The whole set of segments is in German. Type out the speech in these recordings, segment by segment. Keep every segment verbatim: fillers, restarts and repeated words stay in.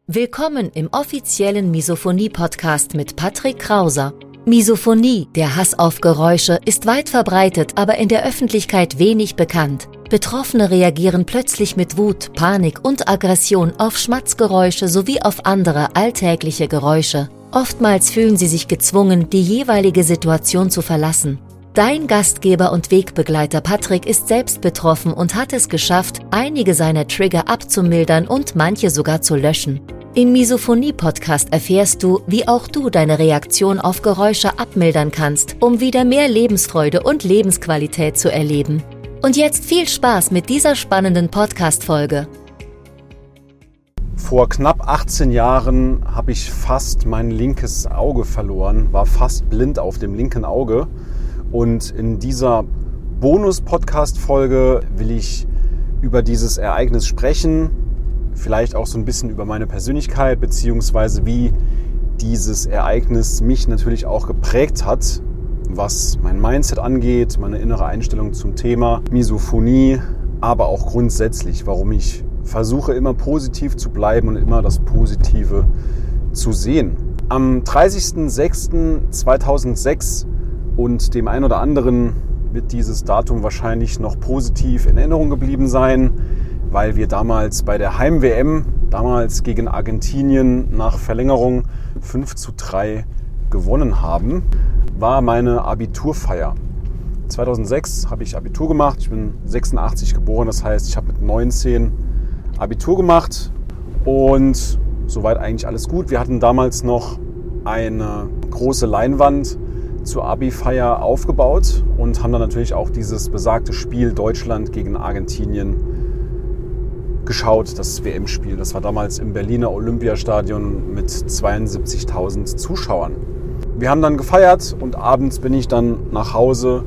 Willkommen im offiziellen Misophonie-Podcast mit Patrick Krauser. Misophonie, der Hass auf Geräusche, ist weit verbreitet, aber in der Öffentlichkeit wenig bekannt. Betroffene reagieren plötzlich mit Wut, Panik und Aggression auf Schmatzgeräusche sowie auf andere alltägliche Geräusche. Oftmals fühlen sie sich gezwungen, die jeweilige Situation zu verlassen. Dein Gastgeber und Wegbegleiter Patrick ist selbst betroffen und hat es geschafft, einige seiner Trigger abzumildern und manche sogar zu löschen. Im Misophonie-Podcast erfährst du, wie auch du deine Reaktion auf Geräusche abmildern kannst, um wieder mehr Lebensfreude und Lebensqualität zu erleben. Und jetzt viel Spaß mit dieser spannenden Podcast-Folge. Vor knapp achtzehn Jahren habe ich fast mein linkes Auge verloren, war fast blind auf dem linken Auge. Und in dieser Bonus-Podcast-Folge will ich über dieses Ereignis sprechen, vielleicht auch so ein bisschen über meine Persönlichkeit, beziehungsweise wie dieses Ereignis mich natürlich auch geprägt hat, was mein Mindset angeht, meine innere Einstellung zum Thema Misophonie, aber auch grundsätzlich, warum ich versuche, immer positiv zu bleiben und immer das Positive zu sehen. Am dreißigsten sechsten zweitausendsechs und dem einen oder anderen wird dieses Datum wahrscheinlich noch positiv in Erinnerung geblieben sein, weil wir damals bei der Heim-W M, damals gegen Argentinien nach Verlängerung fünf zu drei gewonnen haben, war meine Abiturfeier. zweitausendsechs habe ich Abitur gemacht, ich bin sechsundachtzig geboren, das heißt, ich habe mit neunzehn Abitur gemacht und soweit eigentlich alles gut. Wir hatten damals noch eine große Leinwand zur Abi-Feier aufgebaut und haben dann natürlich auch dieses besagte Spiel Deutschland gegen Argentinien geschaut, das W M-Spiel. Das war damals im Berliner Olympiastadion mit zweiundsiebzigtausend Zuschauern. Wir haben dann gefeiert und abends bin ich dann nach Hause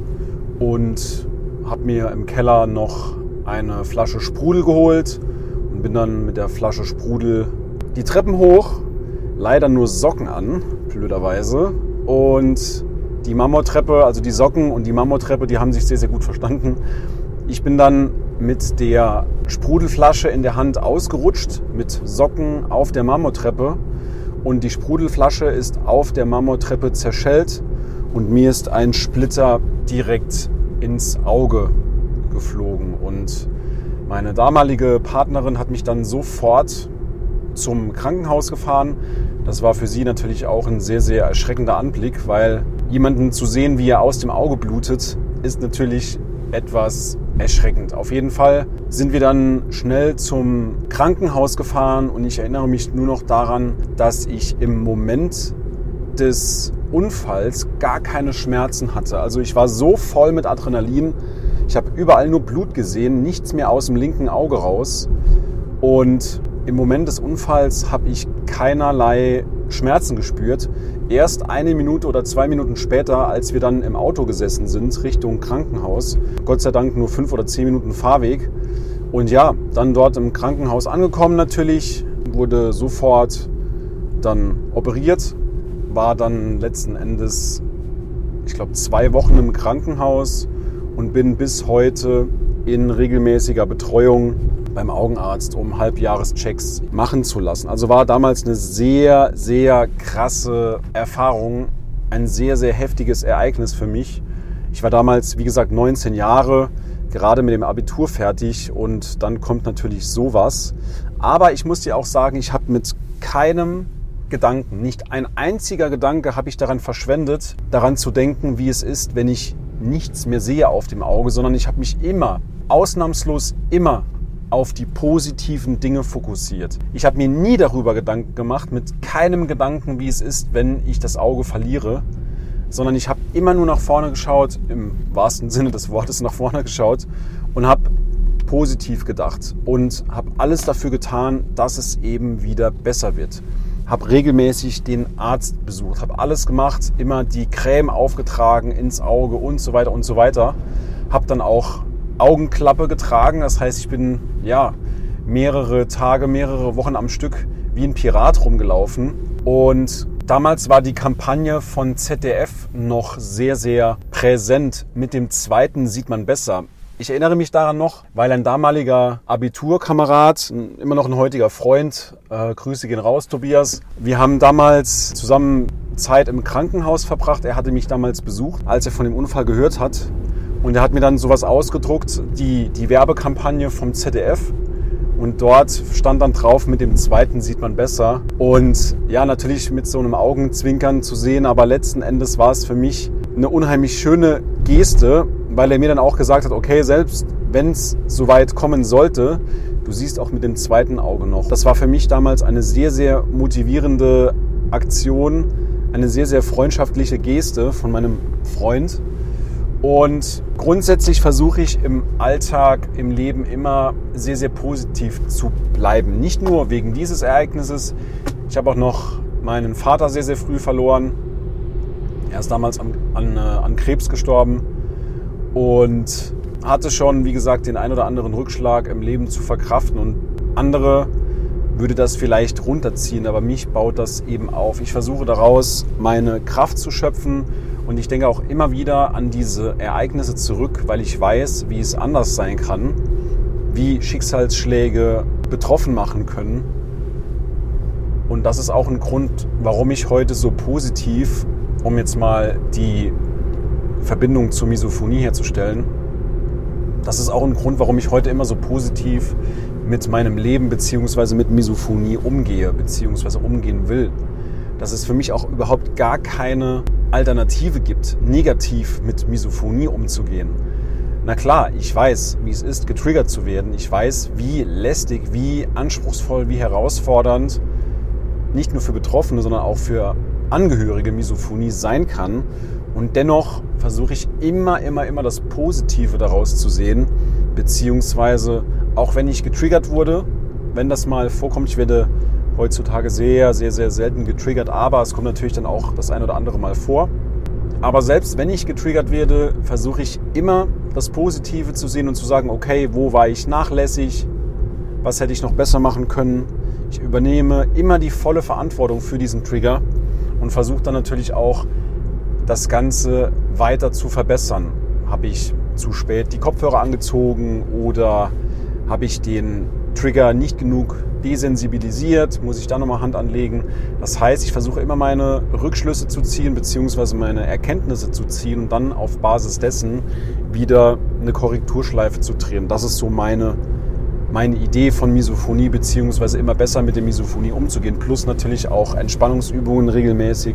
und habe mir im Keller noch eine Flasche Sprudel geholt und bin dann mit der Flasche Sprudel die Treppen hoch, leider nur Socken an, blöderweise. Und die Marmortreppe, also die Socken und die Marmortreppe, die haben sich sehr, sehr gut verstanden. Ich bin dann mit der Sprudelflasche in der Hand ausgerutscht, mit Socken auf der Marmortreppe. Und die Sprudelflasche ist auf der Marmortreppe zerschellt und mir ist ein Splitter direkt ins Auge geflogen. Und meine damalige Partnerin hat mich dann sofort zum Krankenhaus gefahren. Das war für sie natürlich auch ein sehr, sehr erschreckender Anblick, weil jemanden zu sehen, wie er aus dem Auge blutet, ist natürlich etwas erschreckend. Auf jeden Fall sind wir dann schnell zum Krankenhaus gefahren und ich erinnere mich nur noch daran, dass ich im Moment des Unfalls gar keine Schmerzen hatte. Also ich war so voll mit Adrenalin, ich habe überall nur Blut gesehen, nichts mehr aus dem linken Auge raus und im Moment des Unfalls habe ich keinerlei Schmerzen gespürt. Erst eine Minute oder zwei Minuten später, als wir dann im Auto gesessen sind, Richtung Krankenhaus. Gott sei Dank nur fünf oder zehn Minuten Fahrweg. Und ja, dann dort im Krankenhaus angekommen natürlich, wurde sofort dann operiert, war dann letzten Endes, ich glaube, zwei Wochen im Krankenhaus und bin bis heute in regelmäßiger Betreuung beim Augenarzt, um Halbjahreschecks machen zu lassen. Also war damals eine sehr, sehr krasse Erfahrung, ein sehr, sehr heftiges Ereignis für mich. Ich war damals, wie gesagt, neunzehn Jahre, gerade mit dem Abitur fertig und dann kommt natürlich sowas. Aber ich muss dir auch sagen, ich habe mit keinem Gedanken, nicht ein einziger Gedanke habe ich daran verschwendet, daran zu denken, wie es ist, wenn ich nichts mehr sehe auf dem Auge, sondern ich habe mich immer, ausnahmslos immer auf die positiven Dinge fokussiert. Ich habe mir nie darüber Gedanken gemacht, mit keinem Gedanken, wie es ist, wenn ich das Auge verliere, sondern ich habe immer nur nach vorne geschaut, im wahrsten Sinne des Wortes nach vorne geschaut und habe positiv gedacht und habe alles dafür getan, dass es eben wieder besser wird. Habe regelmäßig den Arzt besucht, habe alles gemacht, immer die Creme aufgetragen ins Auge und so weiter und so weiter. Habe dann auch Augenklappe getragen, das heißt, ich bin ja mehrere Tage, mehrere Wochen am Stück wie ein Pirat rumgelaufen. Und damals war die Kampagne von Z D F noch sehr, sehr präsent. Mit dem zweiten sieht man besser. Ich erinnere mich daran noch, weil ein damaliger Abiturkamerad, immer noch ein heutiger Freund, äh, Grüße gehen raus, Tobias. Wir haben damals zusammen Zeit im Krankenhaus verbracht. Er hatte mich damals besucht, als er von dem Unfall gehört hat. Und er hat mir dann sowas ausgedruckt, die, die Werbekampagne vom Z D F. Und dort stand dann drauf, mit dem zweiten sieht man besser. Und ja, natürlich mit so einem Augenzwinkern zu sehen, aber letzten Endes war es für mich eine unheimlich schöne Geste, weil er mir dann auch gesagt hat, okay, selbst wenn es so weit kommen sollte, du siehst auch mit dem zweiten Auge noch. Das war für mich damals eine sehr, sehr motivierende Aktion, eine sehr, sehr freundschaftliche Geste von meinem Freund. Und grundsätzlich versuche ich im Alltag, im Leben immer sehr, sehr positiv zu bleiben. Nicht nur wegen dieses Ereignisses. Ich habe auch noch meinen Vater sehr, sehr früh verloren. Er ist damals an, an, an Krebs gestorben und hatte schon, wie gesagt, den ein oder anderen Rückschlag im Leben zu verkraften. Und andere würde das vielleicht runterziehen, aber mich baut das eben auf. Ich versuche daraus meine Kraft zu schöpfen. Und ich denke auch immer wieder an diese Ereignisse zurück, weil ich weiß, wie es anders sein kann, wie Schicksalsschläge betroffen machen können. Und das ist auch ein Grund, warum ich heute so positiv, um jetzt mal die Verbindung zur Misophonie herzustellen, das ist auch ein Grund, warum ich heute immer so positiv mit meinem Leben bzw. mit Misophonie umgehe bzw. umgehen will. Dass es für mich auch überhaupt gar keine Alternative gibt, negativ mit Misophonie umzugehen. Na klar, ich weiß, wie es ist, getriggert zu werden. Ich weiß, wie lästig, wie anspruchsvoll, wie herausfordernd nicht nur für Betroffene, sondern auch für Angehörige Misophonie sein kann. Und dennoch versuche ich immer, immer, immer das Positive daraus zu sehen, beziehungsweise auch wenn ich getriggert wurde, wenn das mal vorkommt, ich werde heutzutage sehr, sehr, sehr selten getriggert, aber es kommt natürlich dann auch das ein oder andere Mal vor. Aber selbst wenn ich getriggert werde, versuche ich immer das Positive zu sehen und zu sagen, okay, wo war ich nachlässig, was hätte ich noch besser machen können. Ich übernehme immer die volle Verantwortung für diesen Trigger und versuche dann natürlich auch, das Ganze weiter zu verbessern. Habe ich zu spät die Kopfhörer angezogen oder habe ich den Trigger nicht genug desensibilisiert, muss ich da nochmal Hand anlegen. Das heißt, ich versuche immer meine Rückschlüsse zu ziehen bzw. meine Erkenntnisse zu ziehen und dann auf Basis dessen wieder eine Korrekturschleife zu drehen. Das ist so meine, meine Idee von Misophonie bzw. immer besser mit der Misophonie umzugehen. Plus natürlich auch Entspannungsübungen regelmäßig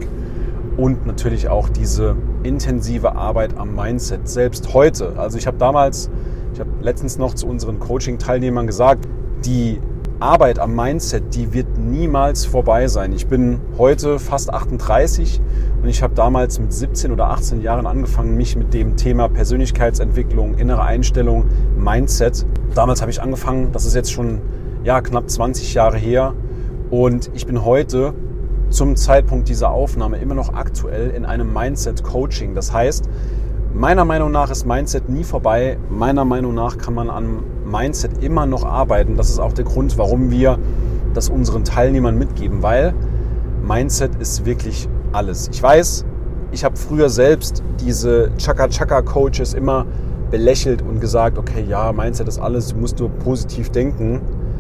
und natürlich auch diese intensive Arbeit am Mindset. Selbst heute, also ich habe damals, ich habe letztens noch zu unseren Coaching-Teilnehmern gesagt, die Arbeit am Mindset, die wird niemals vorbei sein. Ich bin heute fast achtunddreißig und ich habe damals mit siebzehn oder achtzehn Jahren angefangen, mich mit dem Thema Persönlichkeitsentwicklung, innere Einstellung, Mindset. Damals habe ich angefangen, das ist jetzt schon ja, knapp zwanzig Jahre her und ich bin heute zum Zeitpunkt dieser Aufnahme immer noch aktuell in einem Mindset-Coaching. Das heißt, meiner Meinung nach ist Mindset nie vorbei. Meiner Meinung nach kann man am Mindset immer noch arbeiten. Das ist auch der Grund, warum wir das unseren Teilnehmern mitgeben, weil Mindset ist wirklich alles. Ich weiß, ich habe früher selbst diese Chaka-Chaka-Coaches immer belächelt und gesagt, okay, ja, Mindset ist alles, du musst nur positiv denken.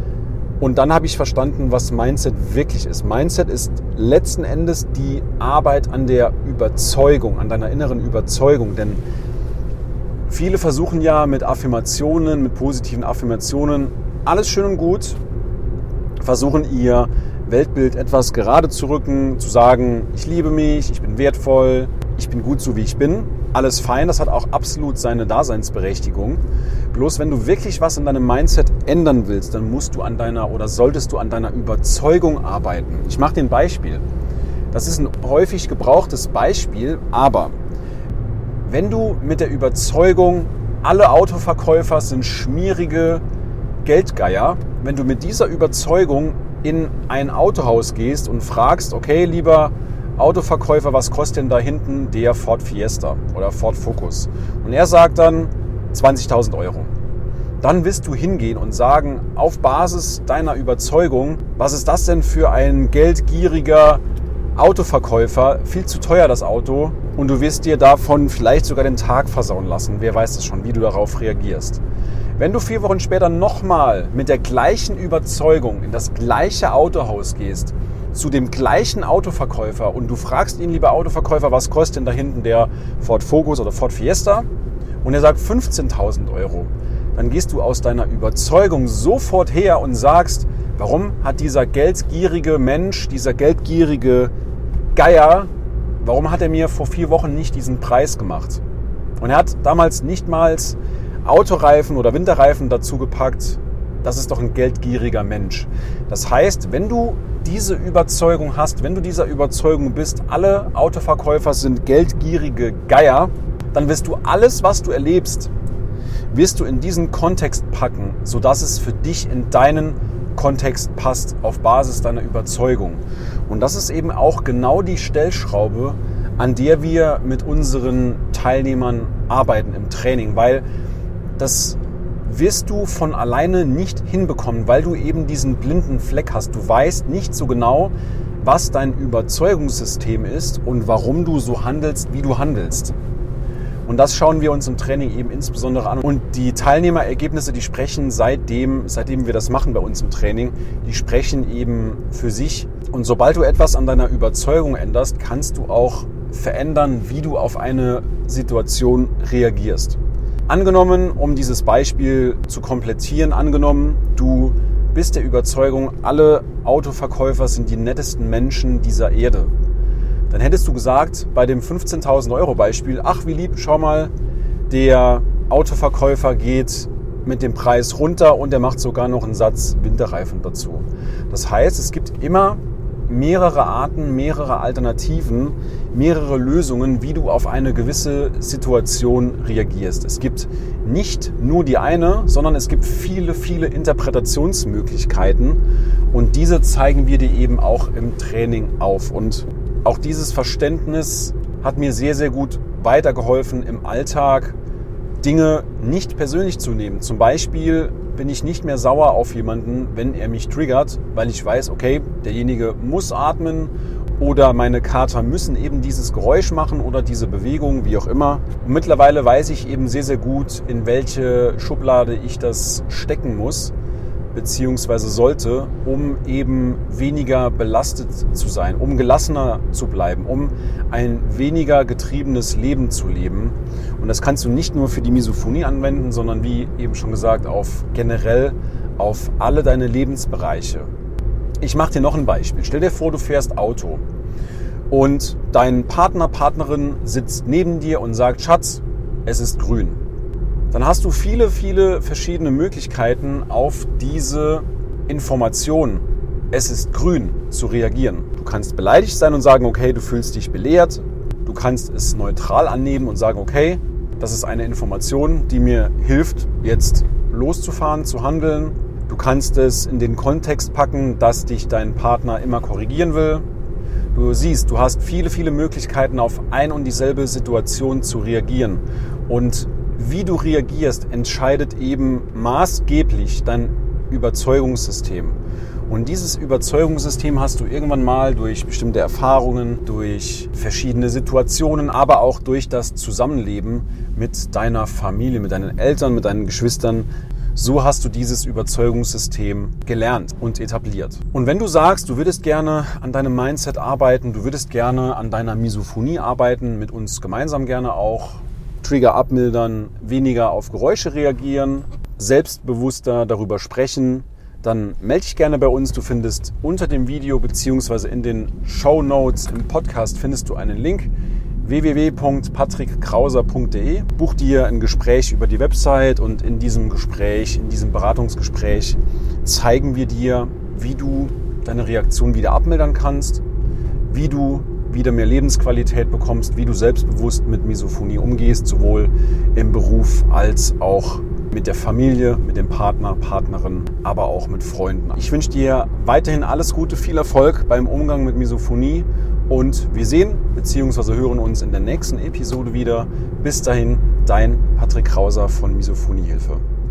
Und dann habe ich verstanden, was Mindset wirklich ist. Mindset ist letzten Endes die Arbeit an der Überzeugung, an deiner inneren Überzeugung. Denn viele versuchen ja mit Affirmationen, mit positiven Affirmationen, alles schön und gut, versuchen ihr Weltbild etwas gerade zu rücken, zu sagen, ich liebe mich, ich bin wertvoll, ich bin gut so wie ich bin. Alles fein, das hat auch absolut seine Daseinsberechtigung. Bloß wenn du wirklich was in deinem Mindset ändern willst, dann musst du an deiner oder solltest du an deiner Überzeugung arbeiten. Ich mache dir ein Beispiel. Das ist ein häufig gebrauchtes Beispiel, aber wenn du mit der Überzeugung, alle Autoverkäufer sind schmierige Geldgeier, wenn du mit dieser Überzeugung in ein Autohaus gehst und fragst, okay, lieber Autoverkäufer, was kostet denn da hinten der Ford Fiesta oder Ford Focus? Und er sagt dann zwanzigtausend Euro. Dann wirst du hingehen und sagen, auf Basis deiner Überzeugung, was ist das denn für ein geldgieriger Autoverkäufer, viel zu teuer das Auto und du wirst dir davon vielleicht sogar den Tag versauen lassen. Wer weiß es schon, wie du darauf reagierst. Wenn du vier Wochen später nochmal mit der gleichen Überzeugung in das gleiche Autohaus gehst, zu dem gleichen Autoverkäufer und du fragst ihn, lieber Autoverkäufer, was kostet denn da hinten der Ford Focus oder Ford Fiesta? Und er sagt fünfzehntausend Euro. Dann gehst du aus deiner Überzeugung sofort her und sagst, warum hat dieser geldgierige Mensch, dieser geldgierige Geier, warum hat er mir vor vier Wochen nicht diesen Preis gemacht? Und er hat damals nicht mal Autoreifen oder Winterreifen dazu gepackt. Das ist doch ein geldgieriger Mensch. Das heißt, wenn du diese Überzeugung hast, wenn du dieser Überzeugung bist, alle Autoverkäufer sind geldgierige Geier, dann wirst du alles, was du erlebst, wirst du in diesen Kontext packen, sodass es für dich in deinen Kontext passt, auf Basis deiner Überzeugung. Und das ist eben auch genau die Stellschraube, an der wir mit unseren Teilnehmern arbeiten im Training, weil das wirst du von alleine nicht hinbekommen, weil du eben diesen blinden Fleck hast. Du weißt nicht so genau, was dein Überzeugungssystem ist und warum du so handelst, wie du handelst. Und das schauen wir uns im Training eben insbesondere an. Und die Teilnehmerergebnisse, die sprechen seitdem, seitdem wir das machen bei uns im Training, die sprechen eben für sich. Und sobald du etwas an deiner Überzeugung änderst, kannst du auch verändern, wie du auf eine Situation reagierst. Angenommen, um dieses Beispiel zu komplettieren, angenommen, du bist der Überzeugung, alle Autoverkäufer sind die nettesten Menschen dieser Erde. Dann hättest du gesagt, bei dem fünfzehntausend Euro Beispiel, ach wie lieb, schau mal, der Autoverkäufer geht mit dem Preis runter und er macht sogar noch einen Satz Winterreifen dazu. Das heißt, es gibt immer mehrere Arten, mehrere Alternativen, mehrere Lösungen, wie du auf eine gewisse Situation reagierst. Es gibt nicht nur die eine, sondern es gibt viele, viele Interpretationsmöglichkeiten und diese zeigen wir dir eben auch im Training auf. Und auch dieses Verständnis hat mir sehr, sehr gut weitergeholfen im Alltag, Dinge nicht persönlich zu nehmen. Zum Beispiel bin ich nicht mehr sauer auf jemanden, wenn er mich triggert, weil ich weiß, okay, derjenige muss atmen oder meine Kater müssen eben dieses Geräusch machen oder diese Bewegung, wie auch immer. Und mittlerweile weiß ich eben sehr, sehr gut, in welche Schublade ich das stecken muss, beziehungsweise sollte, um eben weniger belastet zu sein, um gelassener zu bleiben, um ein weniger getriebenes Leben zu leben. Und das kannst du nicht nur für die Misophonie anwenden, sondern wie eben schon gesagt, auf generell auf alle deine Lebensbereiche. Ich mache dir noch ein Beispiel. Stell dir vor, du fährst Auto und dein Partner, Partnerin sitzt neben dir und sagt, Schatz, es ist grün. Dann hast du viele, viele verschiedene Möglichkeiten, auf diese Information, es ist grün, zu reagieren. Du kannst beleidigt sein und sagen, okay, du fühlst dich belehrt. Du kannst es neutral annehmen und sagen, okay, das ist eine Information, die mir hilft, jetzt loszufahren, zu handeln. Du kannst es in den Kontext packen, dass dich dein Partner immer korrigieren will. Du siehst, du hast viele, viele Möglichkeiten, auf ein und dieselbe Situation zu reagieren. Und wie du reagierst, entscheidet eben maßgeblich dein Überzeugungssystem. Und dieses Überzeugungssystem hast du irgendwann mal durch bestimmte Erfahrungen, durch verschiedene Situationen, aber auch durch das Zusammenleben mit deiner Familie, mit deinen Eltern, mit deinen Geschwistern. So hast du dieses Überzeugungssystem gelernt und etabliert. Und wenn du sagst, du würdest gerne an deinem Mindset arbeiten, du würdest gerne an deiner Misophonie arbeiten, mit uns gemeinsam gerne auch, Trigger abmildern, weniger auf Geräusche reagieren, selbstbewusster darüber sprechen, dann melde dich gerne bei uns. Du findest unter dem Video bzw. in den Shownotes im Podcast findest du einen Link w w w punkt patrick krauser punkt d e. Buch dir ein Gespräch über die Website und in diesem Gespräch, in diesem Beratungsgespräch zeigen wir dir, wie du deine Reaktion wieder abmildern kannst, wie du wieder mehr Lebensqualität bekommst, wie du selbstbewusst mit Misophonie umgehst, sowohl im Beruf als auch mit der Familie, mit dem Partner, Partnerin, aber auch mit Freunden. Ich wünsche dir weiterhin alles Gute, viel Erfolg beim Umgang mit Misophonie und wir sehen bzw. hören uns in der nächsten Episode wieder. Bis dahin, dein Patrick Krauser von Misophoniehilfe.